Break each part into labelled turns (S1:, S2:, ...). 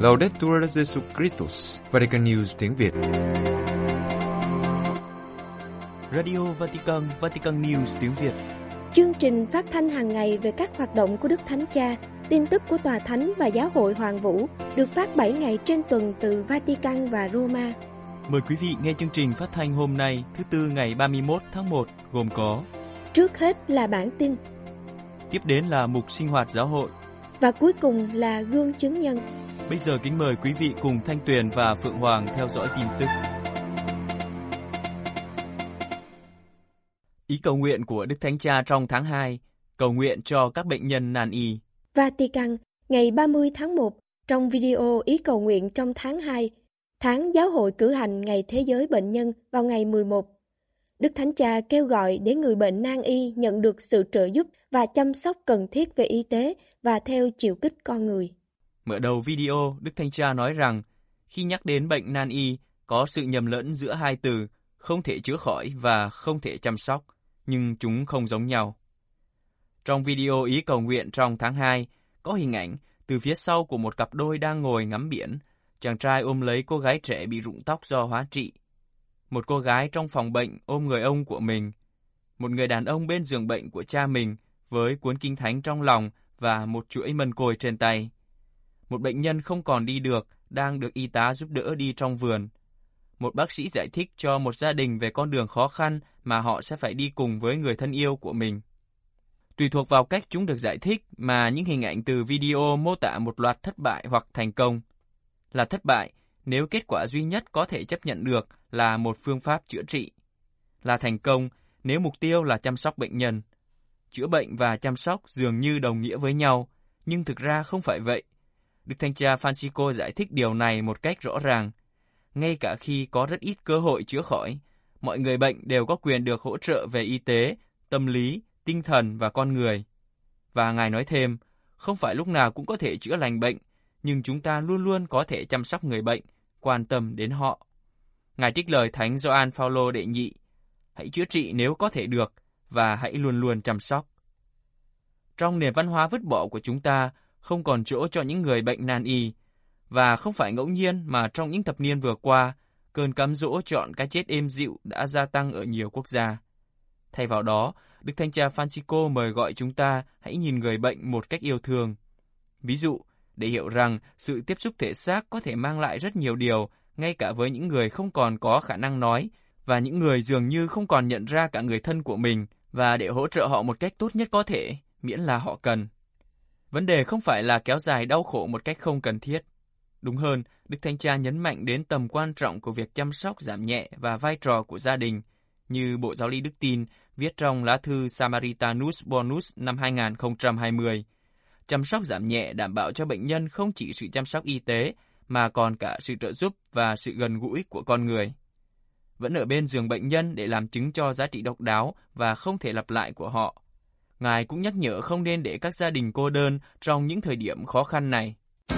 S1: Laudetur Jesus Christus, Vatican News tiếng Việt.
S2: Radio Vatican, Vatican News tiếng Việt.
S3: Chương trình phát thanh hàng ngày về các hoạt động của Đức Thánh Cha, tin tức của Tòa Thánh và Giáo hội Hoàng Vũ được phát 7 ngày trên tuần từ Vatican và Roma.
S2: Mời quý vị nghe chương trình phát thanh hôm nay, thứ Tư ngày 31 tháng 1, gồm có:
S3: trước hết là bản tin,
S2: tiếp đến là mục sinh hoạt giáo hội,
S3: và cuối cùng là gương chứng nhân.
S2: Bây giờ kính mời quý vị cùng Thanh Tuyền và Phượng Hoàng theo dõi tin tức. Ý cầu nguyện của Đức Thánh Cha trong tháng 2, cầu nguyện cho các bệnh nhân nan y.
S3: Vatican, ngày 30 tháng 1, trong video ý cầu nguyện trong tháng 2, tháng giáo hội cử hành Ngày Thế giới Bệnh nhân vào ngày 11. Đức Thánh Cha kêu gọi để người bệnh nan y nhận được sự trợ giúp và chăm sóc cần thiết về y tế và theo chiều kích con người.
S2: Mở đầu video, Đức Thánh Cha nói rằng khi nhắc đến bệnh nan y, có sự nhầm lẫn giữa hai từ không thể chữa khỏi và không thể chăm sóc, nhưng chúng không giống nhau. Trong video ý cầu nguyện trong tháng 2, có hình ảnh từ phía sau của một cặp đôi đang ngồi ngắm biển, chàng trai ôm lấy cô gái trẻ bị rụng tóc do hóa trị. Một cô gái trong phòng bệnh ôm người ông của mình. Một người đàn ông bên giường bệnh của cha mình với cuốn kinh thánh trong lòng và một chuỗi mân côi trên tay. Một bệnh nhân không còn đi được, đang được y tá giúp đỡ đi trong vườn. Một bác sĩ giải thích cho một gia đình về con đường khó khăn mà họ sẽ phải đi cùng với người thân yêu của mình. Tùy thuộc vào cách chúng được giải thích mà những hình ảnh từ video mô tả một loạt thất bại hoặc thành công. Là thất bại nếu kết quả duy nhất có thể chấp nhận được là một phương pháp chữa trị. Là thành công nếu mục tiêu là chăm sóc bệnh nhân. Chữa bệnh và chăm sóc dường như đồng nghĩa với nhau, nhưng thực ra không phải vậy. Đức Thánh Cha Francisco giải thích điều này một cách rõ ràng. Ngay cả khi có rất ít cơ hội chữa khỏi, mọi người bệnh đều có quyền được hỗ trợ về y tế, tâm lý, tinh thần và con người. Và Ngài nói thêm, không phải lúc nào cũng có thể chữa lành bệnh, nhưng chúng ta luôn luôn có thể chăm sóc người bệnh, quan tâm đến họ. Ngài trích lời Thánh Gioan Phaolô đệ nhị, hãy chữa trị nếu có thể được, và hãy luôn luôn chăm sóc. Trong nền văn hóa vứt bỏ của chúng ta, không còn chỗ cho những người bệnh nan y, và không phải ngẫu nhiên mà trong những thập niên vừa qua, cơn cám dỗ chọn cái chết êm dịu đã gia tăng ở nhiều quốc gia. Thay vào đó, Đức Thánh Cha Francisco mời gọi chúng ta hãy nhìn người bệnh một cách yêu thương. Ví dụ, để hiểu rằng sự tiếp xúc thể xác có thể mang lại rất nhiều điều, ngay cả với những người không còn có khả năng nói, và những người dường như không còn nhận ra cả người thân của mình, và để hỗ trợ họ một cách tốt nhất có thể, miễn là họ cần. Vấn đề không phải là kéo dài đau khổ một cách không cần thiết. Đúng hơn, Đức Thánh Cha nhấn mạnh đến tầm quan trọng của việc chăm sóc giảm nhẹ và vai trò của gia đình, như Bộ Giáo lý Đức Tin viết trong lá thư Samaritanus Bonus năm 2020. Chăm sóc giảm nhẹ đảm bảo cho bệnh nhân không chỉ sự chăm sóc y tế, mà còn cả sự trợ giúp và sự gần gũi của con người. Vẫn ở bên giường bệnh nhân để làm chứng cho giá trị độc đáo và không thể lặp lại của họ. Ngài cũng nhắc nhở không nên để các gia đình cô đơn trong những thời điểm khó khăn này.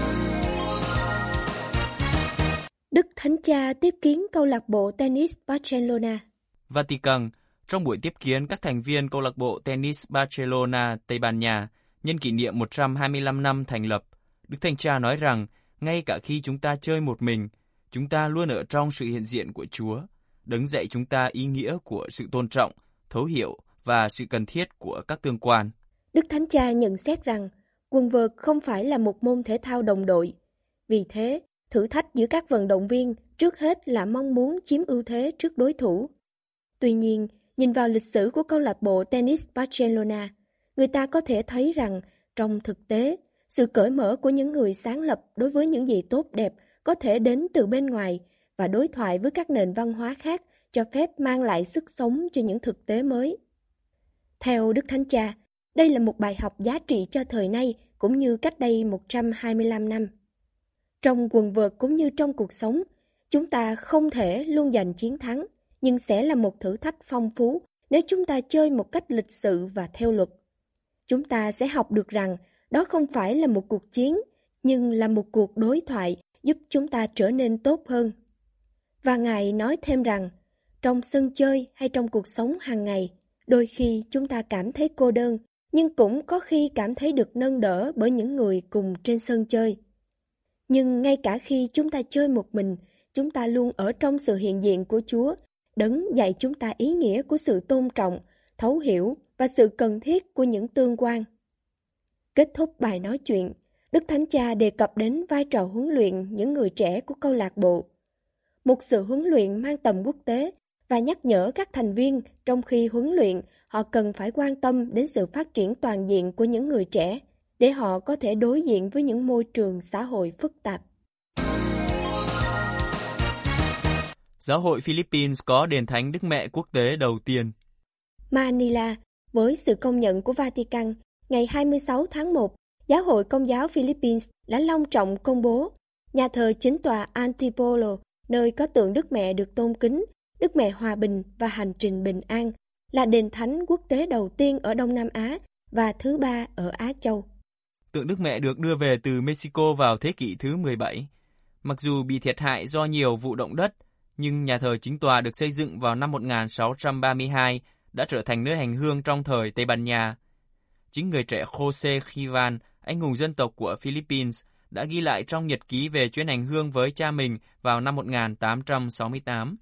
S3: Đức Thánh Cha tiếp kiến câu lạc bộ tennis Barcelona.
S2: Vatican, trong buổi tiếp kiến các thành viên câu lạc bộ tennis Barcelona, Tây Ban Nha, nhân kỷ niệm 125 năm thành lập, Đức Thánh Cha nói rằng, ngay cả khi chúng ta chơi một mình, chúng ta luôn ở trong sự hiện diện của Chúa, đấng dạy chúng ta ý nghĩa của sự tôn trọng, thấu hiểu và sự cần thiết của các tương quan.
S3: Đức Thánh Cha nhận xét rằng, quần vợt không phải là một môn thể thao đồng đội. Vì thế, thử thách giữa các vận động viên trước hết là mong muốn chiếm ưu thế trước đối thủ. Tuy nhiên, nhìn vào lịch sử của câu lạc bộ tennis Barcelona, người ta có thể thấy rằng trong thực tế, sự cởi mở của những người sáng lập đối với những gì tốt đẹp có thể đến từ bên ngoài và đối thoại với các nền văn hóa khác cho phép mang lại sức sống cho những thực tế mới. Theo Đức Thánh Cha, đây là một bài học giá trị cho thời nay cũng như cách đây 125 năm. Trong quần vợt cũng như trong cuộc sống, chúng ta không thể luôn giành chiến thắng, nhưng sẽ là một thử thách phong phú nếu chúng ta chơi một cách lịch sự và theo luật. Chúng ta sẽ học được rằng đó không phải là một cuộc chiến, nhưng là một cuộc đối thoại giúp chúng ta trở nên tốt hơn. Và Ngài nói thêm rằng, trong sân chơi hay trong cuộc sống hàng ngày, đôi khi chúng ta cảm thấy cô đơn, nhưng cũng có khi cảm thấy được nâng đỡ bởi những người cùng trên sân chơi. Nhưng ngay cả khi chúng ta chơi một mình, chúng ta luôn ở trong sự hiện diện của Chúa, Đấng dạy chúng ta ý nghĩa của sự tôn trọng, thấu hiểu và sự cần thiết của những tương quan. Kết thúc bài nói chuyện, Đức Thánh Cha đề cập đến vai trò huấn luyện những người trẻ của câu lạc bộ. Một sự huấn luyện mang tầm quốc tế và nhắc nhở các thành viên trong khi huấn luyện họ cần phải quan tâm đến sự phát triển toàn diện của những người trẻ để họ có thể đối diện với những môi trường xã hội phức tạp.
S2: Giáo hội Philippines có đền thánh Đức Mẹ quốc tế đầu tiên.
S3: Manila, với sự công nhận của Vatican, ngày 26 tháng 1, Giáo hội Công giáo Philippines đã long trọng công bố nhà thờ chính tòa Antipolo, nơi có tượng Đức Mẹ được tôn kính, Đức Mẹ Hòa Bình và Hành trình Bình An, là đền thánh quốc tế đầu tiên ở Đông Nam Á và thứ 3 ở Á Châu.
S2: Tượng Đức Mẹ được đưa về từ Mexico vào thế kỷ thứ 17. Mặc dù bị thiệt hại do nhiều vụ động đất, nhưng nhà thờ chính tòa được xây dựng vào năm 1632 đã trở thành nơi hành hương trong thời Tây Ban Nha. Chính người trẻ Jose Chivan, anh hùng dân tộc của Philippines, đã ghi lại trong nhật ký về chuyến hành hương với cha mình vào năm 1868.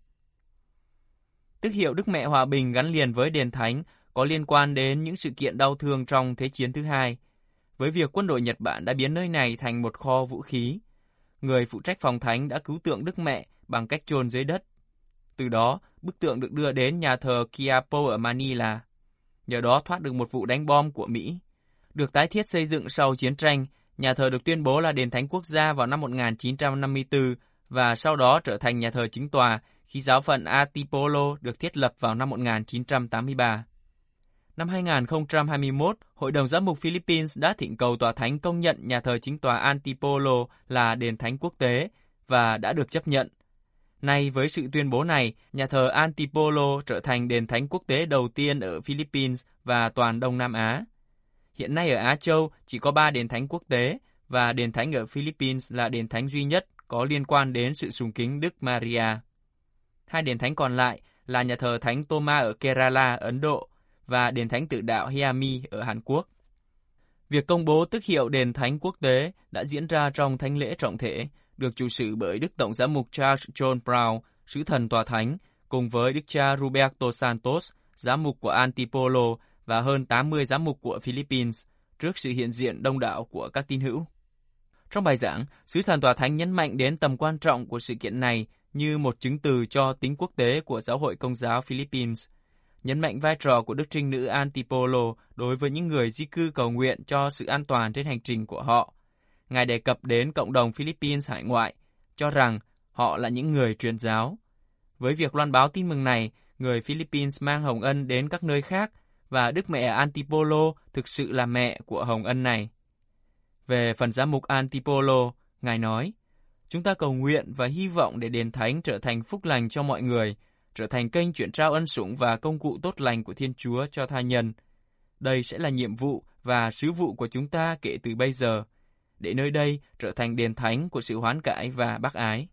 S2: Tước hiệu Đức Mẹ Hòa Bình gắn liền với đền thánh có liên quan đến những sự kiện đau thương trong Thế chiến thứ hai, với việc quân đội Nhật Bản đã biến nơi này thành một kho vũ khí. Người phụ trách phòng thánh đã cứu tượng Đức Mẹ bằng cách chôn dưới đất. Từ đó, bức tượng được đưa đến nhà thờ Quiapo ở Manila. Nhờ đó thoát được một vụ đánh bom của Mỹ. Được tái thiết xây dựng sau chiến tranh, nhà thờ được tuyên bố là đền thánh quốc gia vào năm 1954 và sau đó trở thành nhà thờ chính tòa khi giáo phận Antipolo được thiết lập vào năm 1983. Năm 2021, Hội đồng Giám mục Philippines đã thỉnh cầu tòa thánh công nhận nhà thờ chính tòa Antipolo là đền thánh quốc tế và đã được chấp nhận. Nay với sự tuyên bố này, nhà thờ Antipolo trở thành đền thánh quốc tế đầu tiên ở Philippines và toàn Đông Nam Á. Hiện nay ở Á Châu chỉ có 3 đền thánh quốc tế và đền thánh ở Philippines là đền thánh duy nhất có liên quan đến sự sùng kính Đức Maria. 2 đền thánh còn lại là nhà thờ Thánh Thomas ở Kerala, Ấn Độ và đền thánh tự đạo Heami ở Hàn Quốc. Việc công bố tước hiệu đền thánh quốc tế đã diễn ra trong thánh lễ trọng thể, được chủ sự bởi Đức Tổng giám mục Charles John Brown, sứ thần tòa thánh, cùng với Đức cha Roberto Santos, giám mục của Antipolo và hơn 80 giám mục của Philippines, trước sự hiện diện đông đảo của các tín hữu. Trong bài giảng, sứ thần tòa thánh nhấn mạnh đến tầm quan trọng của sự kiện này như một chứng từ cho tính quốc tế của Giáo hội Công giáo Philippines, nhấn mạnh vai trò của Đức Trinh Nữ Antipolo đối với những người di cư cầu nguyện cho sự an toàn trên hành trình của họ. Ngài đề cập đến cộng đồng Philippines hải ngoại, cho rằng họ là những người truyền giáo. Với việc loan báo tin mừng này, người Philippines mang hồng ân đến các nơi khác và Đức Mẹ Antipolo thực sự là mẹ của hồng ân này. Về phần giám mục Antipolo, Ngài nói, chúng ta cầu nguyện và hy vọng để đền thánh trở thành phúc lành cho mọi người, trở thành kênh chuyển trao ân sủng và công cụ tốt lành của Thiên Chúa cho tha nhân. Đây sẽ là nhiệm vụ và sứ vụ của chúng ta kể từ bây giờ, để nơi đây trở thành đền thánh của sự hoán cải và bác ái.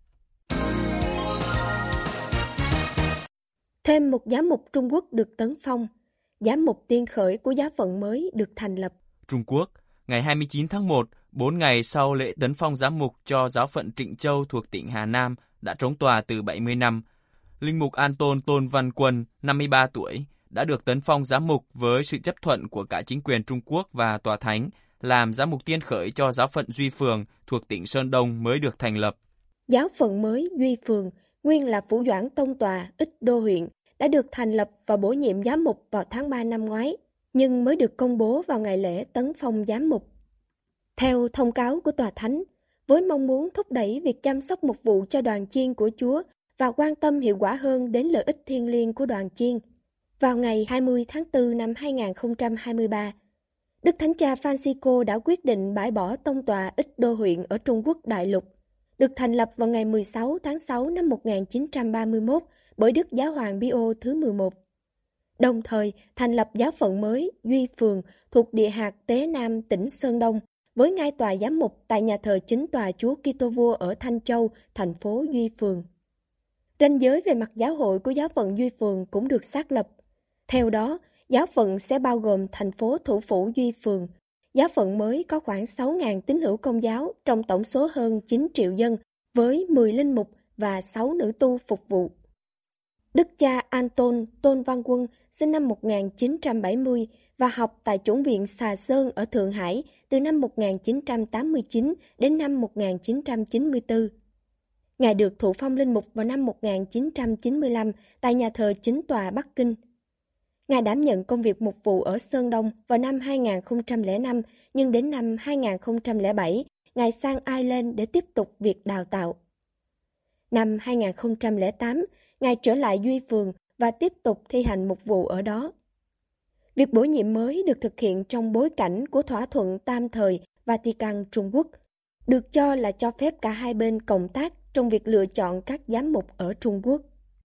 S3: Thêm một giám mục Trung Quốc được tấn phong, giám mục tiên khởi của giáo phận mới được thành lập.
S2: Trung Quốc, ngày 29 tháng 1, 4 ngày sau lễ tấn phong giám mục cho giáo phận Trịnh Châu thuộc tỉnh Hà Nam đã trống tòa từ 70 năm, Linh mục Anton Tôn Văn Quân, 53 tuổi, đã được tấn phong giám mục với sự chấp thuận của cả chính quyền Trung Quốc và tòa thánh, làm giám mục tiên khởi cho giáo phận Duy Phường thuộc tỉnh Sơn Đông mới được thành lập.
S3: Giáo phận mới Duy Phường, nguyên là Phủ Doãn Tông Tòa, Ích Đô huyện, đã được thành lập và bổ nhiệm giám mục vào tháng 3 năm ngoái, nhưng mới được công bố vào ngày lễ tấn phong giám mục. Theo thông cáo của tòa thánh, với mong muốn thúc đẩy việc chăm sóc mục vụ cho đoàn chiên của Chúa và quan tâm hiệu quả hơn đến lợi ích thiêng liêng của đoàn chiên, vào ngày 20 tháng 4 năm 2023, Đức Thánh Cha Francisco đã quyết định bãi bỏ tông tòa Ích Đô huyện ở Trung Quốc đại lục, được thành lập vào ngày 16 tháng 6 năm 1931 bởi Đức Giáo hoàng Pio thứ 11. Đồng thời thành lập giáo phận mới Duy Phường thuộc địa hạt Tế Nam tỉnh Sơn Đông với ngai tòa giám mục tại nhà thờ chính tòa Chúa Kitô Vua ở Thanh Châu, thành phố Duy Phường. Ranh giới về mặt giáo hội của giáo phận Duy Phường cũng được xác lập. Theo đó, giáo phận sẽ bao gồm thành phố thủ phủ Duy Phường, giáo phận mới có khoảng 6.000 tín hữu Công giáo trong tổng số hơn 9 triệu dân, với 10 linh mục và 6 nữ tu phục vụ. Đức cha Anton Tôn Văn Quân sinh năm 1970 và học tại chủng viện Xà Sơn ở Thượng Hải từ năm 1989 đến năm 1994. Ngài được thụ phong linh mục vào năm 1995 tại nhà thờ Chính tòa Bắc Kinh. Ngài đảm nhận công việc mục vụ ở Sơn Đông vào năm 2005, nhưng đến năm 2007, Ngài sang Ireland để tiếp tục việc đào tạo. Năm 2008, Ngài trở lại Duy Phường và tiếp tục thi hành mục vụ ở đó. Việc bổ nhiệm mới được thực hiện trong bối cảnh của thỏa thuận tam thời Vatican-Trung Quốc, được cho là cho phép cả hai bên cộng tác trong việc lựa chọn các giám mục ở Trung Quốc.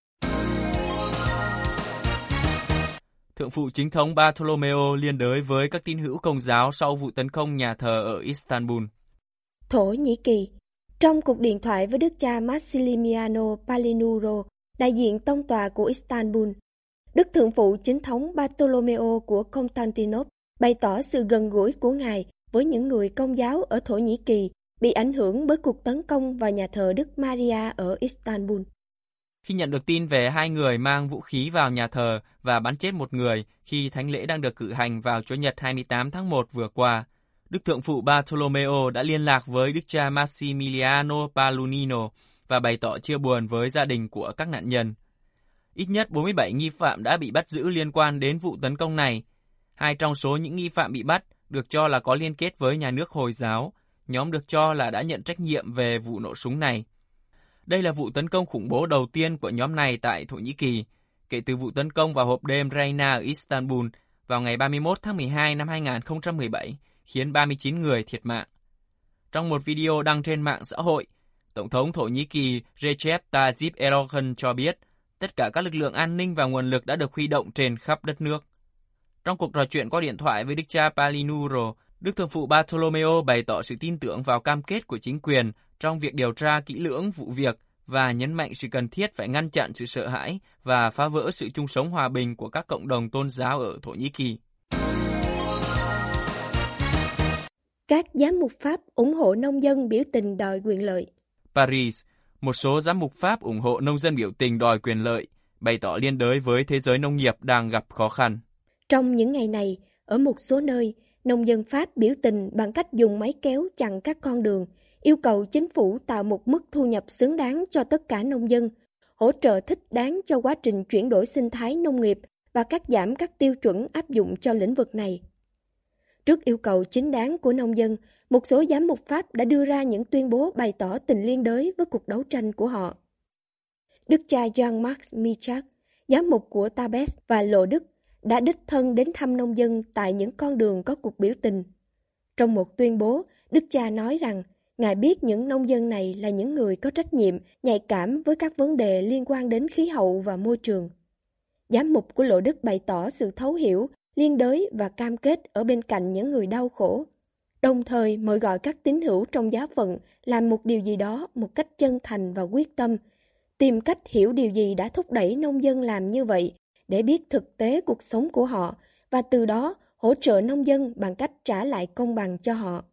S2: Thượng phụ chính thống Bartolomeo liên đới với các tín hữu Công giáo sau vụ tấn công nhà thờ ở Istanbul.
S3: Thổ Nhĩ Kỳ. Trong cuộc điện thoại với đức cha Massimiliano Palinuro, đại diện tông tòa của Istanbul, Đức Thượng phụ chính thống Bartolomeo của Constantinople bày tỏ sự gần gũi của Ngài với những người Công giáo ở Thổ Nhĩ Kỳ bị ảnh hưởng bởi cuộc tấn công vào nhà thờ Đức Maria ở Istanbul.
S2: Khi nhận được tin về 2 người mang vũ khí vào nhà thờ và bắn chết một người khi thánh lễ đang được cử hành vào Chủ nhật 28 tháng 1 vừa qua, Đức Thượng phụ Bartolomeo đã liên lạc với Đức cha Massimiliano Palunino và bày tỏ chia buồn với gia đình của các nạn nhân. Ít nhất 47 nghi phạm đã bị bắt giữ liên quan đến vụ tấn công này. 2 trong số những nghi phạm bị bắt được cho là có liên kết với nhà nước Hồi giáo, nhóm được cho là đã nhận trách nhiệm về vụ nổ súng này. Đây là vụ tấn công khủng bố đầu tiên của nhóm này tại Thổ Nhĩ Kỳ, kể từ vụ tấn công vào hộp đêm Reyna ở Istanbul vào ngày 31 tháng 12 năm 2017, khiến 39 người thiệt mạng. Trong một video đăng trên mạng xã hội, Tổng thống Thổ Nhĩ Kỳ Recep Tayyip Erdogan cho biết tất cả các lực lượng an ninh và nguồn lực đã được huy động trên khắp đất nước. Trong cuộc trò chuyện qua điện thoại với Đức cha Palinuro, Đức Thượng phụ Bartolomeo bày tỏ sự tin tưởng vào cam kết của chính quyền trong việc điều tra kỹ lưỡng vụ việc và nhấn mạnh sự cần thiết phải ngăn chặn sự sợ hãi và phá vỡ sự chung sống hòa bình của các cộng đồng tôn giáo ở Thổ Nhĩ Kỳ.
S3: Các giám mục Pháp ủng hộ nông dân biểu tình đòi quyền lợi.
S2: Paris, một số giám mục Pháp ủng hộ nông dân biểu tình đòi quyền lợi, bày tỏ liên đới với thế giới nông nghiệp đang gặp khó khăn.
S3: Trong những ngày này, ở một số nơi, nông dân Pháp biểu tình bằng cách dùng máy kéo chặn các con đường, yêu cầu chính phủ tạo một mức thu nhập xứng đáng cho tất cả nông dân, hỗ trợ thích đáng cho quá trình chuyển đổi sinh thái nông nghiệp và cắt giảm các tiêu chuẩn áp dụng cho lĩnh vực này. Trước yêu cầu chính đáng của nông dân, một số giám mục Pháp đã đưa ra những tuyên bố bày tỏ tình liên đới với cuộc đấu tranh của họ. Đức cha Jean-Marc Michak, giám mục của Tarbes và Lộ Đức, đã đích thân đến thăm nông dân tại những con đường có cuộc biểu tình. Trong một tuyên bố, Đức cha nói rằng Ngài biết những nông dân này là những người có trách nhiệm, nhạy cảm với các vấn đề liên quan đến khí hậu và môi trường. Giám mục của Lộ Đức bày tỏ sự thấu hiểu, liên đới và cam kết ở bên cạnh những người đau khổ, đồng thời mời gọi các tín hữu trong giáo phận làm một điều gì đó một cách chân thành và quyết tâm, tìm cách hiểu điều gì đã thúc đẩy nông dân làm như vậy để biết thực tế cuộc sống của họ và từ đó hỗ trợ nông dân bằng cách trả lại công bằng cho họ.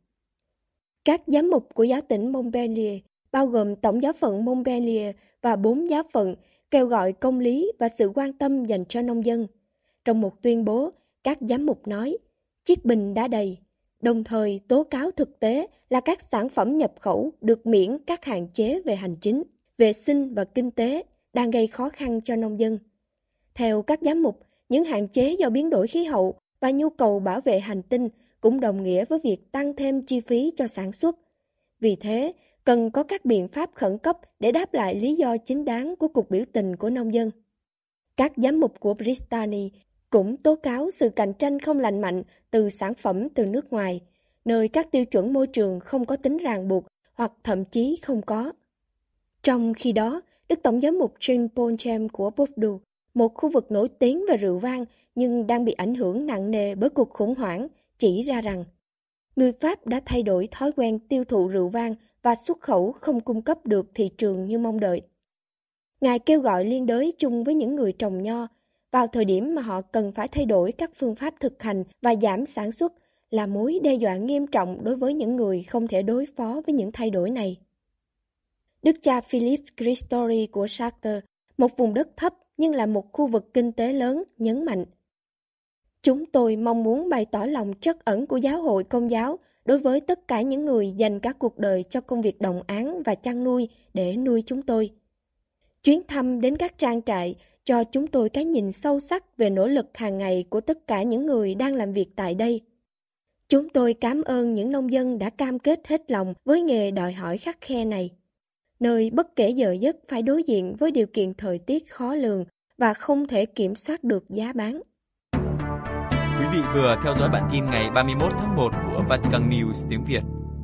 S3: Các giám mục của giáo tỉnh Montpellier, bao gồm tổng giáo phận Montpellier và 4 giáo phận, kêu gọi công lý và sự quan tâm dành cho nông dân. Trong một tuyên bố, các giám mục nói, chiếc bình đã đầy, đồng thời tố cáo thực tế là các sản phẩm nhập khẩu được miễn các hạn chế về hành chính, vệ sinh và kinh tế đang gây khó khăn cho nông dân. Theo các giám mục, những hạn chế do biến đổi khí hậu và nhu cầu bảo vệ hành tinh cũng đồng nghĩa với việc tăng thêm chi phí cho sản xuất. Vì thế, cần có các biện pháp khẩn cấp để đáp lại lý do chính đáng của cuộc biểu tình của nông dân. Các giám mục của Bristani cũng tố cáo sự cạnh tranh không lành mạnh từ sản phẩm từ nước ngoài, nơi các tiêu chuẩn môi trường không có tính ràng buộc hoặc thậm chí không có. Trong khi đó, Đức Tổng giám mục Jean Paul James của Bordeaux, một khu vực nổi tiếng về rượu vang nhưng đang bị ảnh hưởng nặng nề bởi cuộc khủng hoảng, chỉ ra rằng người Pháp đã thay đổi thói quen tiêu thụ rượu vang và xuất khẩu không cung cấp được thị trường như mong đợi. Ngài kêu gọi liên đới chung với những người trồng nho vào thời điểm mà họ cần phải thay đổi các phương pháp thực hành và giảm sản xuất là mối đe dọa nghiêm trọng đối với những người không thể đối phó với những thay đổi này. Đức cha Philip Christori của Chartres, một vùng đất thấp nhưng là một khu vực kinh tế lớn, nhấn mạnh: Chúng tôi mong muốn bày tỏ lòng trắc ẩn của giáo hội Công giáo đối với tất cả những người dành cả cuộc đời cho công việc đồng áng và chăn nuôi để nuôi chúng tôi. Chuyến thăm đến các trang trại cho chúng tôi cái nhìn sâu sắc về nỗ lực hàng ngày của tất cả những người đang làm việc tại đây. Chúng tôi cảm ơn những nông dân đã cam kết hết lòng với nghề đòi hỏi khắt khe này, nơi bất kể giờ giấc phải đối diện với điều kiện thời tiết khó lường và không thể kiểm soát được giá bán.
S2: Quý vị vừa theo dõi bản tin ngày 31 tháng 1 của Vatican News tiếng Việt.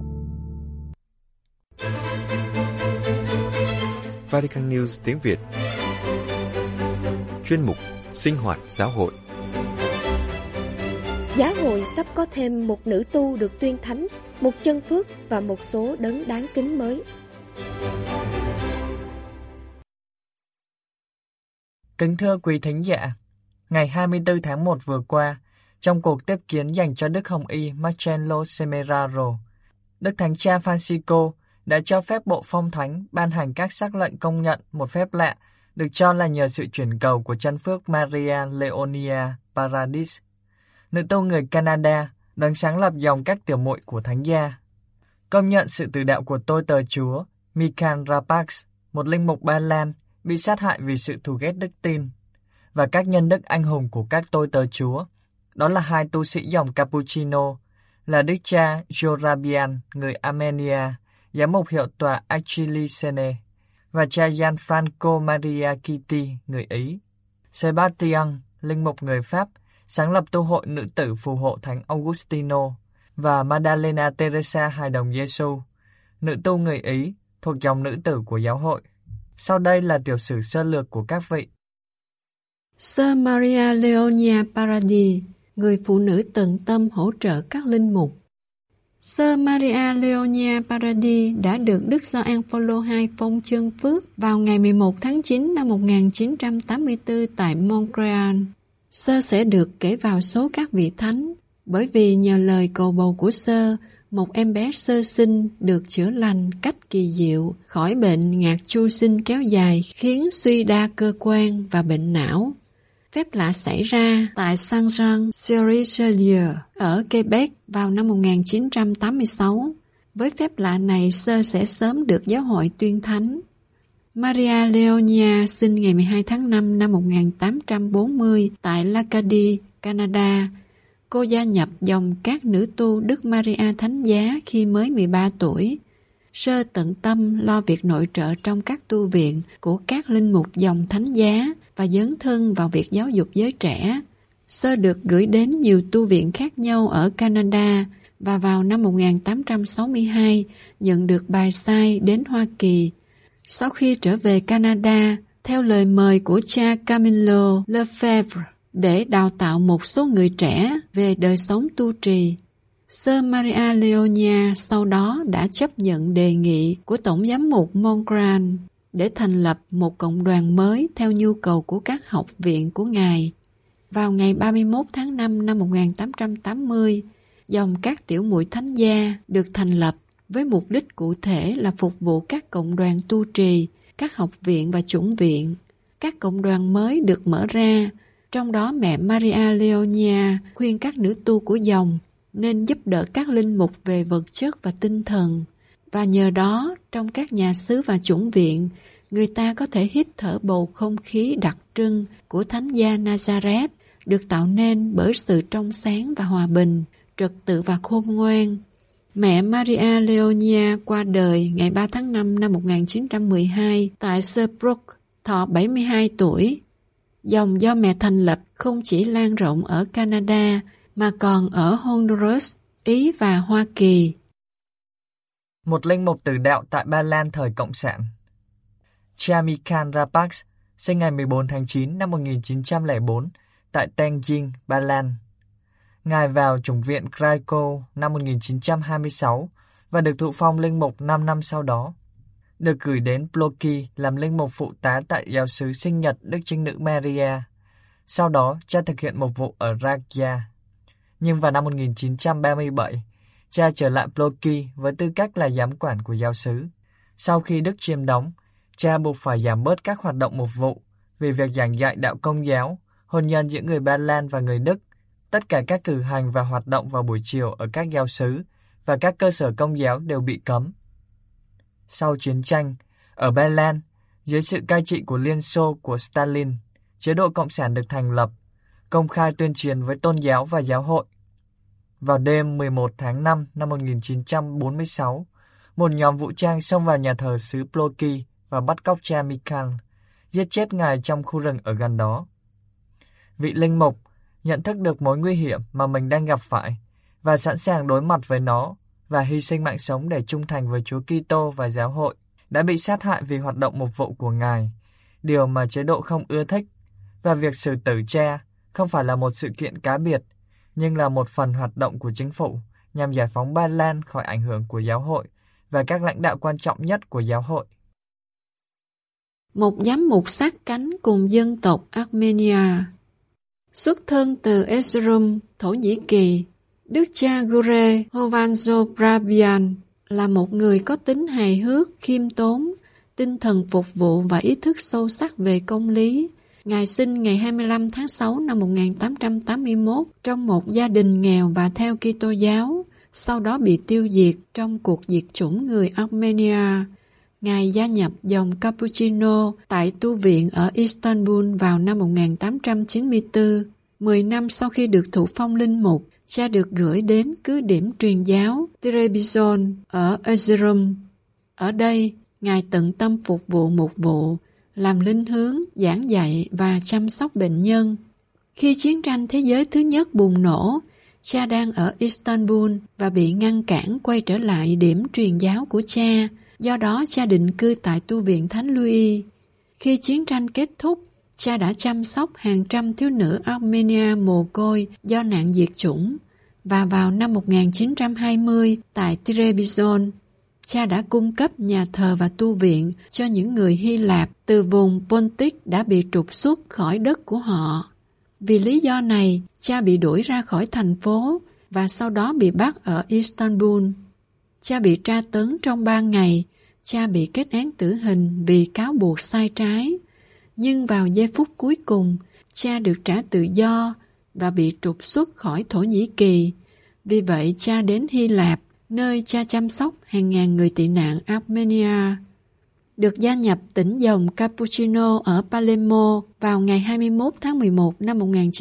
S1: Vatican News tiếng Việt. Chuyên mục Sinh hoạt giáo hội.
S3: Giáo hội sắp có thêm một nữ tu được tuyên thánh, một chân phước và một số đấng đáng kính mới.
S4: Kính thưa quý thính giả, ngày 24 tháng 1 vừa qua, trong cuộc tiếp kiến dành cho Đức Hồng Y Marcello Semeraro, Đức Thánh Cha Francisco đã cho phép Bộ Phong Thánh ban hành các sắc lệnh công nhận một phép lạ được cho là nhờ sự chuyển cầu của chân phước Maria Leonia Paradis, nữ tu người Canada, đấng sáng lập dòng các tiểu muội của Thánh gia. Công nhận sự tử đạo của tôi tờ Chúa Michael Rapax, một linh mục Ba Lan, bị sát hại vì sự thù ghét đức tin, và các nhân đức anh hùng của các tôi tớ Chúa, đó là hai tu sĩ dòng Cappuccino, là Đức cha Jorabian, người Armenia, giám mục hiệu tòa Achilisene, và cha Gianfranco Maria Kitty, người Ý. Sebastian, linh mục người Pháp, sáng lập tu hội nữ tử phù hộ Thánh Augustino, và Madalena Teresa Hài đồng Giêsu, nữ tu người Ý, thuộc dòng nữ tử của giáo hội. Sau đây là tiểu sử sơ lược của các vị.
S5: Sơ Maria Leonia Paradis, người phụ nữ tận tâm hỗ trợ các linh mục. Sơ Maria Leonia Paradis đã được Đức Gioan Phaolô II phong chân phước vào ngày 11 tháng 9 năm 1984 tại Montreal. Sơ sẽ được kể vào số các vị thánh, bởi vì nhờ lời cầu bầu của Sơ, một em bé sơ sinh được chữa lành cách kỳ diệu khỏi bệnh ngạt chu sinh kéo dài khiến suy đa cơ quan và bệnh não. Phép lạ xảy ra tại Saint-Jean-sur-Richelieu ở Quebec vào năm 1986. Với phép lạ này, Sơ sẽ sớm được giáo hội tuyên thánh. Maria Leonia sinh ngày 12 tháng 5 năm 1840 tại Lacadie, Canada. Cô gia nhập dòng các nữ tu Đức Maria Thánh Giá khi mới 13 tuổi. Sơ tận tâm lo việc nội trợ trong các tu viện của các linh mục dòng Thánh Giá và dấn thân vào việc giáo dục giới trẻ. Sơ được gửi đến nhiều tu viện khác nhau ở Canada và vào năm 1862 nhận được bài sai đến Hoa Kỳ. Sau khi trở về Canada, theo lời mời của cha Camillo Lefebvre để đào tạo một số người trẻ về đời sống tu trì, Sơ Maria Leonia sau đó đã chấp nhận đề nghị của Tổng giám mục Montreal để thành lập một cộng đoàn mới theo nhu cầu của các học viện của Ngài. Vào ngày 31 tháng 5 năm 1880, dòng các tiểu muội thánh gia được thành lập với mục đích cụ thể là phục vụ các cộng đoàn tu trì, các học viện và chủng viện. Các cộng đoàn mới được mở ra, trong đó mẹ Maria Leonia khuyên các nữ tu của dòng nên giúp đỡ các linh mục về vật chất và tinh thần. Và nhờ đó, trong các nhà xứ và chủng viện, người ta có thể hít thở bầu không khí đặc trưng của Thánh gia Nazareth, được tạo nên bởi sự trong sáng và hòa bình, trật tự và khôn ngoan. Mẹ Maria Leonia qua đời ngày 3 tháng 5 năm 1912 tại Sherbrooke, thọ 72 tuổi. Dòng do mẹ thành lập không chỉ lan rộng ở Canada, mà còn ở Honduras, Ý và Hoa Kỳ.
S4: Một linh mục tử đạo tại Ba Lan thời Cộng sản. Cha Michael Rapax sinh ngày 14 tháng 9 năm 1904 tại Tenjin, Ba Lan. Ngài vào chủng viện Krakow năm 1926 và được thụ phong linh mục 5 năm sau đó. Được gửi đến Ploki làm linh mục phụ tá tại giáo xứ sinh nhật Đức Trinh Nữ Maria. Sau đó, cha thực hiện một vụ ở Rakia. Nhưng vào năm 1937, cha trở lại Plocky với tư cách là giám quản của giáo xứ. Sau khi Đức chiếm đóng, cha buộc phải giảm bớt các hoạt động mục vụ vì việc giảng dạy đạo Công giáo, hôn nhân giữa người Ba Lan và người Đức, tất cả các cử hành và hoạt động vào buổi chiều ở các giáo xứ và các cơ sở Công giáo đều bị cấm. Sau chiến tranh, ở Ba Lan, dưới sự cai trị của Liên Xô của Stalin, chế độ Cộng sản được thành lập, công khai tuyên chiến với tôn giáo và giáo hội. Vào đêm 11 tháng 5 năm 1946, một nhóm vũ trang xông vào nhà thờ xứ Plocky và bắt cóc cha Mikhail, giết chết ngài trong khu rừng ở gần đó. Vị linh mục nhận thức được mối nguy hiểm mà mình đang gặp phải và sẵn sàng đối mặt với nó và hy sinh mạng sống để trung thành với Chúa Kitô và giáo hội, đã bị sát hại vì hoạt động mục vụ của ngài, điều mà chế độ không ưa thích, và việc xử tử cha không phải là một sự kiện cá biệt, nhưng là một phần hoạt động của chính phủ nhằm giải phóng Ba Lan khỏi ảnh hưởng của giáo hội và các lãnh đạo quan trọng nhất của giáo hội.
S5: Một giám mục sát cánh cùng dân tộc Armenia. Xuất thân từ Erzurum, Thổ Nhĩ Kỳ, Đức cha Gure Hovanzobrabian là một người có tính hài hước, khiêm tốn, tinh thần phục vụ và ý thức sâu sắc về công lý. Ngài sinh ngày 25 tháng 6 năm 1881 trong một gia đình nghèo và theo Kitô giáo, sau đó bị tiêu diệt trong cuộc diệt chủng người Armenia. Ngài gia nhập dòng Cappuccino tại tu viện ở Istanbul vào năm 1894. 10 năm sau khi được thụ phong linh mục, cha được gửi đến cứ điểm truyền giáo Trebizond ở Erzurum. Ở đây, Ngài tận tâm phục vụ mục vụ, làm linh hướng, giảng dạy và chăm sóc bệnh nhân. Khi chiến tranh thế giới thứ nhất bùng nổ, cha đang ở Istanbul và bị ngăn cản quay trở lại điểm truyền giáo của cha. Do đó cha định cư tại tu viện Thánh Louis. Khi chiến tranh kết thúc, cha đã chăm sóc hàng trăm thiếu nữ Armenia mồ côi do nạn diệt chủng. Và vào năm 1920 tại Trebizond, cha đã cung cấp nhà thờ và tu viện cho những người Hy Lạp từ vùng Pontic đã bị trục xuất khỏi đất của họ. Vì lý do này, cha bị đuổi ra khỏi thành phố và sau đó bị bắt ở Istanbul. Cha bị tra tấn trong 3 ngày, cha bị kết án tử hình vì cáo buộc sai trái. Nhưng vào giây phút cuối cùng, cha được trả tự do và bị trục xuất khỏi Thổ Nhĩ Kỳ. Vì vậy cha đến Hy Lạp, nơi cha chăm sóc hàng ngàn người tị nạn Armenia. Được gia nhập tỉnh dòng Cappuccino ở Palermo vào ngày 21 tháng 11 năm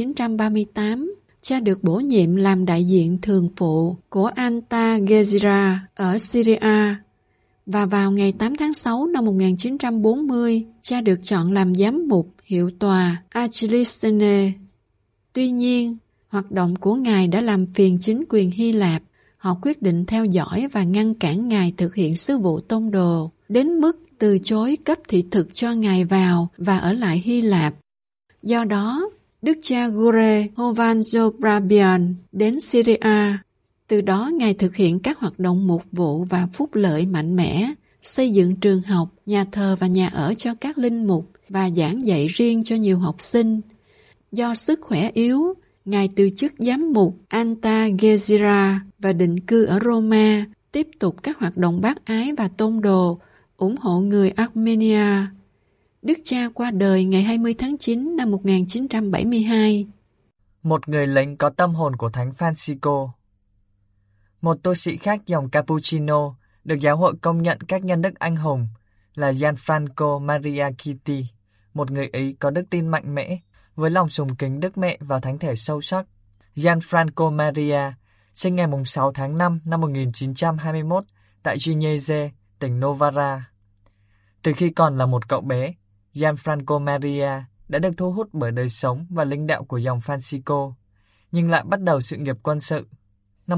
S5: 1938, cha được bổ nhiệm làm đại diện thường phụ của Alta Gezira ở Syria. Và vào ngày 8 tháng 6 năm 1940, cha được chọn làm giám mục hiệu tòa Achillesene. Tuy nhiên, hoạt động của Ngài đã làm phiền chính quyền Hy Lạp. Họ quyết định theo dõi và ngăn cản Ngài thực hiện sứ vụ tông đồ, đến mức từ chối cấp thị thực cho Ngài vào và ở lại Hy Lạp. Do đó, Đức cha Gure Hovanzobrabian đến Syria. Từ đó Ngài thực hiện các hoạt động mục vụ và phúc lợi mạnh mẽ, xây dựng trường học, nhà thờ và nhà ở cho các linh mục và giảng dạy riêng cho nhiều học sinh. Do sức khỏe yếu, Ngài từ chức giám mục Alta Gezira và định cư ở Roma, tiếp tục các hoạt động bác ái và tôn đồ, ủng hộ người Armenia. Đức cha qua đời ngày 20 tháng 9 năm 1972.
S4: Một người lính có tâm hồn của Thánh Francisco. Một tu sĩ khác dòng Cappuccino được giáo hội công nhận các nhân đức anh hùng là Gianfranco Maria Chieti, một người Ý có đức tin mạnh mẽ, với lòng sùng kính Đức Mẹ và Thánh Thể sâu sắc. Gianfranco Maria sinh ngày 6 tháng 5 năm 1921 tại Cinese, tỉnh Novara. Từ khi còn là một cậu bé, Gianfranco Maria đã được thu hút bởi đời sống và linh đạo của dòng Francisco, nhưng lại bắt đầu sự nghiệp quân sự. Năm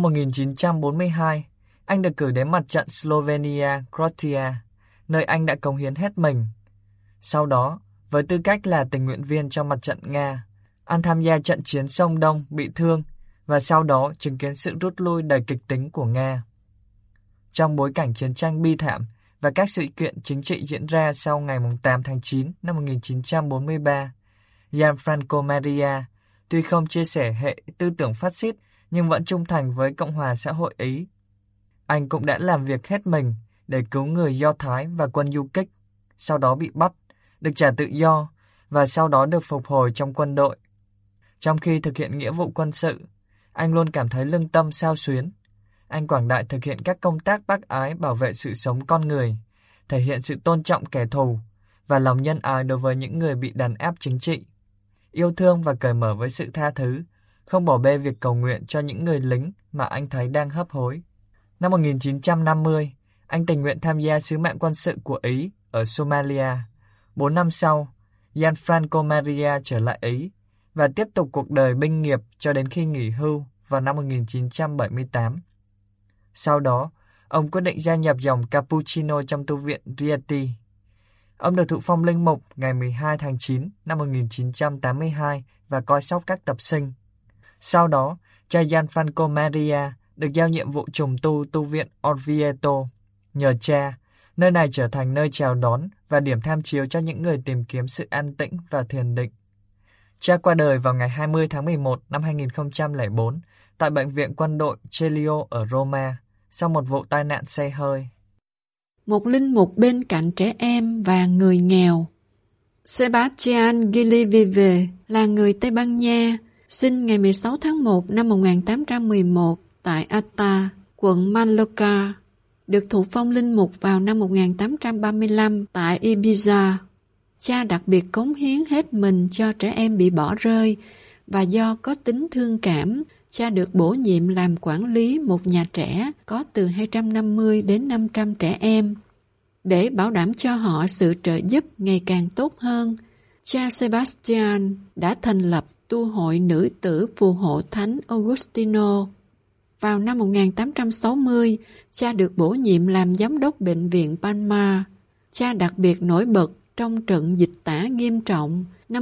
S4: 1942, anh được cử đến mặt trận Slovenia-Croatia, nơi anh đã cống hiến hết mình. Sau đó, với tư cách là tình nguyện viên trong mặt trận Nga, anh tham gia trận chiến Sông Đông bị thương và sau đó chứng kiến sự rút lui đầy kịch tính của Nga. Trong bối cảnh chiến tranh bi thảm và các sự kiện chính trị diễn ra sau ngày 8 tháng 9 năm 1943, Gianfranco Maria tuy không chia sẻ hệ tư tưởng phát xít nhưng vẫn trung thành với Cộng hòa xã hội Ý. Anh cũng đã làm việc hết mình để cứu người Do Thái và quân du kích, sau đó bị bắt, được trả tự do và sau đó được phục hồi trong quân đội. Trong khi thực hiện nghĩa vụ quân sự, anh luôn cảm thấy lương tâm xao xuyến. Anh quảng đại thực hiện các công tác bác ái bảo vệ sự sống con người, thể hiện sự tôn trọng kẻ thù và lòng nhân ái đối với những người bị đàn áp chính trị, yêu thương và cởi mở với sự tha thứ, không bỏ bê việc cầu nguyện cho những người lính mà anh thấy đang hấp hối. Năm 1950, anh tình nguyện tham gia sứ mạng quân sự của Ý ở Somalia. 4 năm sau, Gianfranco Maria trở lại Ý và tiếp tục cuộc đời binh nghiệp cho đến khi nghỉ hưu vào năm 1978. Sau đó, ông quyết định gia nhập dòng Cappuccino trong tu viện Rieti. Ông được thụ phong linh mục ngày 12 tháng 9 năm 1982 và coi sóc các tập sinh. Sau đó, cha Gianfranco Maria được giao nhiệm vụ trùng tu viện Orvieto. Nhờ cha, nơi này trở thành nơi chào đón và điểm tham chiếu cho những người tìm kiếm sự an tĩnh và thiền định. Cha qua đời vào ngày 20 tháng 11 năm 2004 tại Bệnh viện Quân đội Celio ở Roma sau một vụ tai nạn xe hơi.
S5: Một linh mục bên cạnh trẻ em và người nghèo. Sebastián Gili-Vive là người Tây Ban Nha, sinh ngày 16 tháng 1 năm 1811 tại Ata, quận Mallorca, được thụ phong linh mục vào năm 1835 tại Ibiza. Cha đặc biệt cống hiến hết mình cho trẻ em bị bỏ rơi và do có tính thương cảm, cha được bổ nhiệm làm quản lý một nhà trẻ có từ 250 đến 500 trẻ em. Để bảo đảm cho họ sự trợ giúp ngày càng tốt hơn, cha Sebastián đã thành lập tu hội nữ tử phù hộ Thánh Augustino. Vào năm 1860, cha được bổ nhiệm làm giám đốc bệnh viện Palma. Cha đặc biệt nổi bật trong trận dịch tả nghiêm trọng năm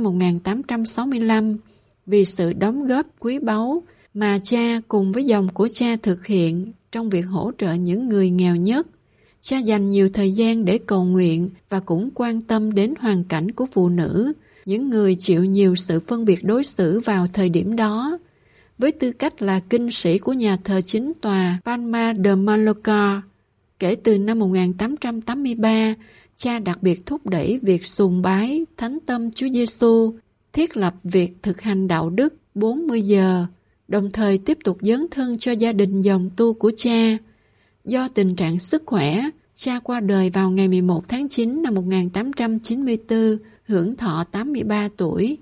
S5: 1865 vì sự đóng góp quý báu mà cha cùng với dòng của cha thực hiện trong việc hỗ trợ những người nghèo nhất. Cha dành nhiều thời gian để cầu nguyện và cũng quan tâm đến hoàn cảnh của phụ nữ, những người chịu nhiều sự phân biệt đối xử vào thời điểm đó. Với tư cách là kinh sĩ của nhà thờ chính tòa Palma de Mallorca, kể từ năm 1883, cha đặc biệt thúc đẩy việc sùng bái Thánh Tâm Chúa Giêsu, thiết lập việc thực hành đạo đức 40 giờ, đồng thời tiếp tục dấn thân cho gia đình dòng tu của cha. Do tình trạng sức khỏe, cha qua đời vào ngày 11 tháng 9 năm 1894, hưởng thọ 83 tuổi.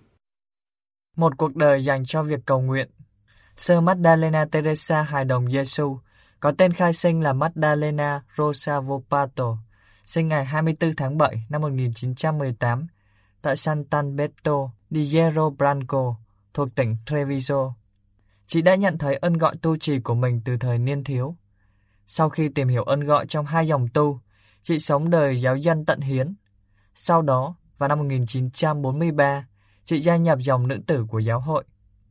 S4: Một cuộc đời dành cho việc cầu nguyện. Sơ Magdalena Teresa Hài Đồng Giêsu, có tên khai sinh là Magdalena Rosa Volpato, sinh ngày 24 tháng 7 năm 1918 tại Sant'Alberto di Hierro Branco, thuộc tỉnh Treviso. Chị đã nhận thấy ân gọi tu trì của mình từ thời niên thiếu. Sau khi tìm hiểu ân gọi trong hai dòng tu, chị sống đời giáo dân tận hiến. Sau đó, vào năm 1943, chị gia nhập dòng nữ tử của giáo hội.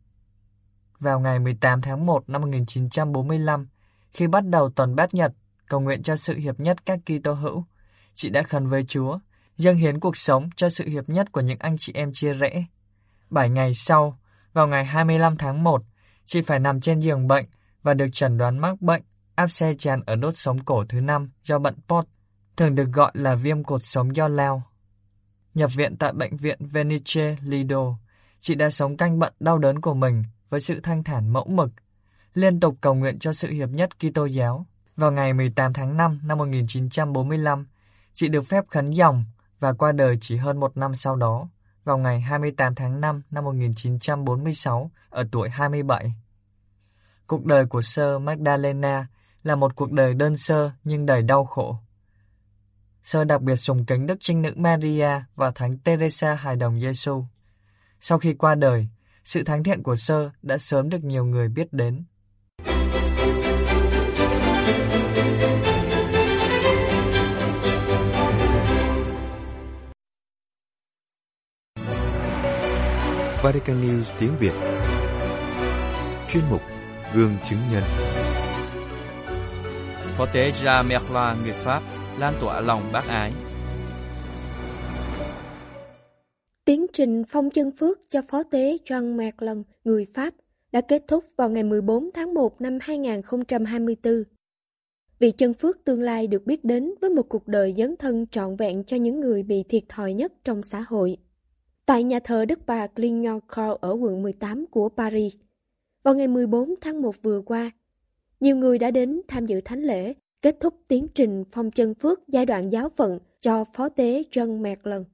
S4: Vào ngày 18 tháng 1 năm 1945, khi bắt đầu tuần bát nhật, cầu nguyện cho sự hiệp nhất các Kitô hữu, chị đã khấn với Chúa, dâng hiến cuộc sống cho sự hiệp nhất của những anh chị em chia rẽ. 7 ngày sau, vào ngày 25 tháng 1, chị phải nằm trên giường bệnh và được chẩn đoán mắc bệnh áp xe tràn ở đốt sống cổ thứ 5 do bệnh POT, thường được gọi là viêm cột sống do lao. Nhập viện tại bệnh viện Venice Lido, chị đã sống canh bận đau đớn của mình với sự thanh thản mẫu mực, liên tục cầu nguyện cho sự hiệp nhất Kitô giáo. Vào ngày 18 tháng 5 năm 1945, chị được phép khấn dòng và qua đời chỉ hơn một năm sau đó, vào ngày 28 tháng 5 năm 1946 ở tuổi 27. Cuộc đời của Sơ Magdalena là một cuộc đời đơn sơ nhưng đầy đau khổ. Sơ đặc biệt sùng kính Đức Trinh Nữ Maria và Thánh Teresa Hài Đồng Giêsu. Sau khi qua đời, sự thánh thiện của Sơ đã sớm được nhiều người biết đến.
S1: Vatican News tiếng Việt. Chuyên mục Gương chứng nhân.
S2: Phó tế Jean Merla, người Pháp, lan tỏa lòng bác ái.
S3: Tiến trình phong chân phước cho phó tế Jean Merla, người Pháp, đã kết thúc vào ngày 14 tháng 1 năm 2024. Vị chân phước tương lai được biết đến với một cuộc đời dấn thân trọn vẹn cho những người bị thiệt thòi nhất trong xã hội. Tại nhà thờ Đức Bà Clignancourt ở quận 18 của Paris, vào ngày 14 tháng 1 vừa qua, nhiều người đã đến tham dự thánh lễ kết thúc tiến trình phong chân phước giai đoạn giáo phận cho phó tế John Macklin.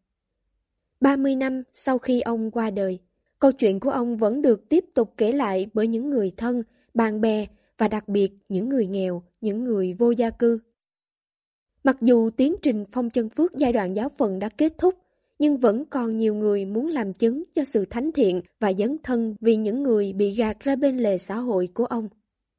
S3: 30 năm sau khi ông qua đời, câu chuyện của ông vẫn được tiếp tục kể lại bởi những người thân, bạn bè và đặc biệt những người nghèo, những người vô gia cư. Mặc dù tiến trình phong chân phước giai đoạn giáo phận đã kết thúc, nhưng vẫn còn nhiều người muốn làm chứng cho sự thánh thiện và dấn thân vì những người bị gạt ra bên lề xã hội của ông.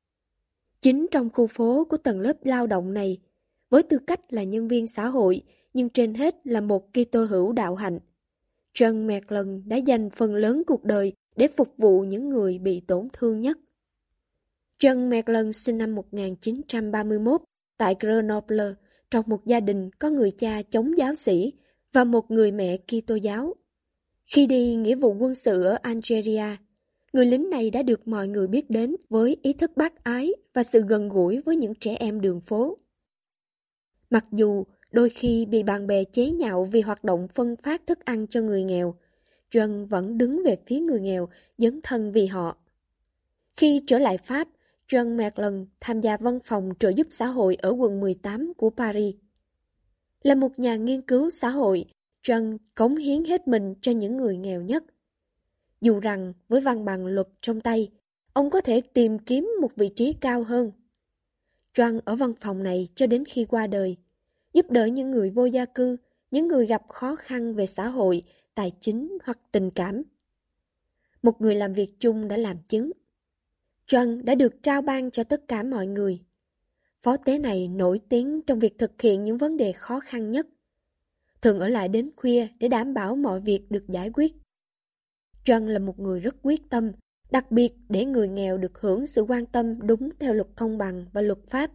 S3: Chính trong khu phố của tầng lớp lao động này, với tư cách là nhân viên xã hội, nhưng trên hết là một Kitô hữu đạo hạnh, John Macklin đã dành phần lớn cuộc đời để phục vụ những người bị tổn thương nhất. John Macklin sinh năm 1931 tại Grenoble trong một gia đình có người cha chống giáo sĩ và một người mẹ Kitô giáo. Khi đi nghĩa vụ quân sự ở Algeria, người lính này đã được mọi người biết đến với ý thức bác ái và sự gần gũi với những trẻ em đường phố. Mặc dù đôi khi bị bạn bè chế nhạo vì hoạt động phân phát thức ăn cho người nghèo, John vẫn đứng về phía người nghèo, dấn thân vì họ. Khi trở lại Pháp, John Macklin tham gia văn phòng trợ giúp xã hội ở quận 18 của Paris. Là một nhà nghiên cứu xã hội, John cống hiến hết mình cho những người nghèo nhất. Dù rằng với văn bằng luật trong tay, ông có thể tìm kiếm một vị trí cao hơn. John ở văn phòng này cho đến khi qua đời, giúp đỡ những người vô gia cư, những người gặp khó khăn về xã hội, tài chính hoặc tình cảm. Một người làm việc chung đã làm chứng. John đã được trao ban cho tất cả mọi người. Phó tế này nổi tiếng trong việc thực hiện những vấn đề khó khăn nhất, thường ở lại đến khuya để đảm bảo mọi việc được giải quyết. John là một người rất quyết tâm, đặc biệt để người nghèo được hưởng sự quan tâm đúng theo luật công bằng và luật pháp.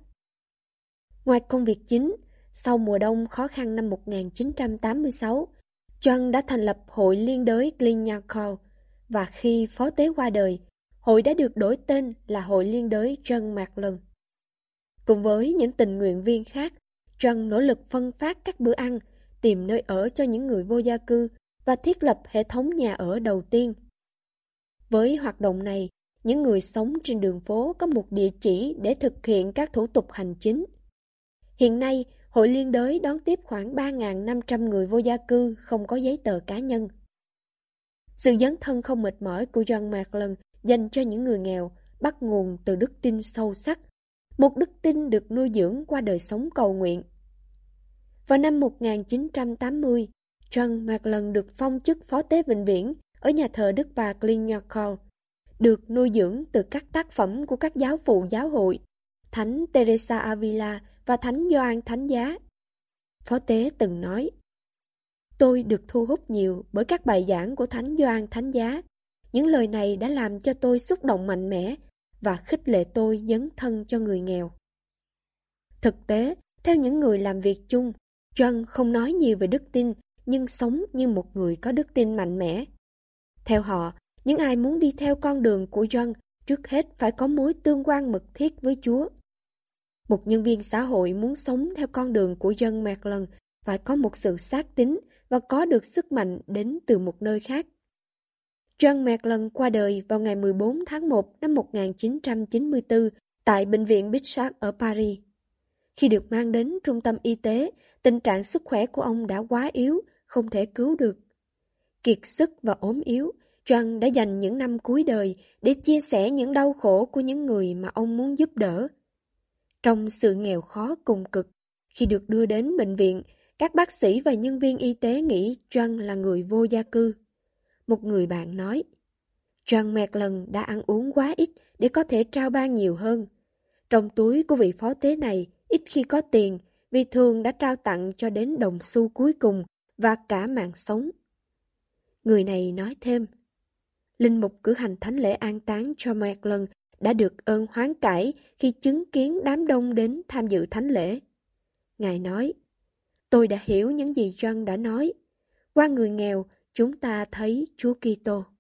S3: Ngoài công việc chính, sau mùa đông khó khăn năm 1986, John đã thành lập Hội Liên đới Clignancourt, và khi phó tế qua đời, hội đã được đổi tên là Hội Liên đới John Macklin. Cùng với những tình nguyện viên khác, John nỗ lực phân phát các bữa ăn, tìm nơi ở cho những người vô gia cư và thiết lập hệ thống nhà ở đầu tiên. Với hoạt động này, những người sống trên đường phố có một địa chỉ để thực hiện các thủ tục hành chính. Hiện nay, Hội Liên đới đón tiếp khoảng 3.500 người vô gia cư không có giấy tờ cá nhân. Sự dấn thân không mệt mỏi của John Macklin dành cho những người nghèo bắt nguồn từ đức tin sâu sắc, một đức tin được nuôi dưỡng qua đời sống cầu nguyện. Vào năm 1980, John Macklin được phong chức phó tế vĩnh viễn ở nhà thờ Đức Bà Clignancourt, được nuôi dưỡng từ các tác phẩm của các giáo phụ giáo hội, Thánh Teresa Avila và Thánh Gioan Thánh Giá. Phó tế từng nói: "Tôi được thu hút nhiều bởi các bài giảng của Thánh Gioan Thánh Giá. Những lời này đã làm cho tôi xúc động mạnh mẽ và khích lệ tôi dấn thân cho người nghèo." Thực tế, theo những người làm việc chung, John không nói nhiều về đức tin, nhưng sống như một người có đức tin mạnh mẽ. Theo họ, những ai muốn đi theo con đường của John trước hết phải có mối tương quan mật thiết với Chúa. Một nhân viên xã hội muốn sống theo con đường của John Macklin phải có một sự xác tín và có được sức mạnh đến từ một nơi khác. John Macklin qua đời vào ngày 14 tháng 1 năm 1994 tại Bệnh viện Bichat ở Paris. Khi được mang đến trung tâm y tế, tình trạng sức khỏe của ông đã quá yếu, không thể cứu được. Kiệt sức và ốm yếu, John đã dành những năm cuối đời để chia sẻ những đau khổ của những người mà ông muốn giúp đỡ. Trong sự nghèo khó cùng cực, khi được đưa đến bệnh viện, các bác sĩ và nhân viên y tế nghĩ John là người vô gia cư. Một người bạn nói: "John Macklin đã ăn uống quá ít để có thể trao ban nhiều hơn. Trong túi của vị phó tế này ít khi có tiền, vì thường đã trao tặng cho đến đồng xu cuối cùng và cả mạng sống." Người này nói thêm: "Linh mục cử hành thánh lễ an táng cho Macklin đã được ơn hoán cải khi chứng kiến đám đông đến tham dự thánh lễ. Ngài nói: Tôi đã hiểu những gì John đã nói. Qua người nghèo, chúng ta thấy Chúa Kitô."